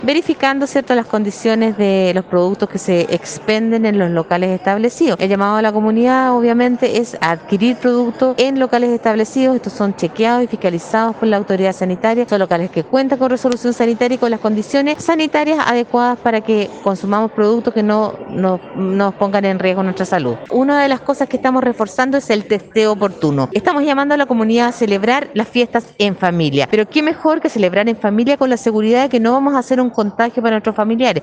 verificando, ¿cierto?, las condiciones de los productos que se expenden en los locales establecidos. El llamado a la comunidad, obviamente, es adquirir productos en locales establecidos. Estos son chequeados y fiscalizados por la autoridad sanitaria. Son locales que cuentan con resolución sanitaria y con las condiciones sanitarias adecuadas para que consumamos productos que no nos pongan en riesgo nuestra salud. Una de las cosas que estamos reforzando es el testeo oportuno. Estamos llamando a la comunidad a celebrar las fiestas en familia, pero qué mejor que celebrar en familia con la seguridad de que no vamos a hacer un contagio para nuestros familiares.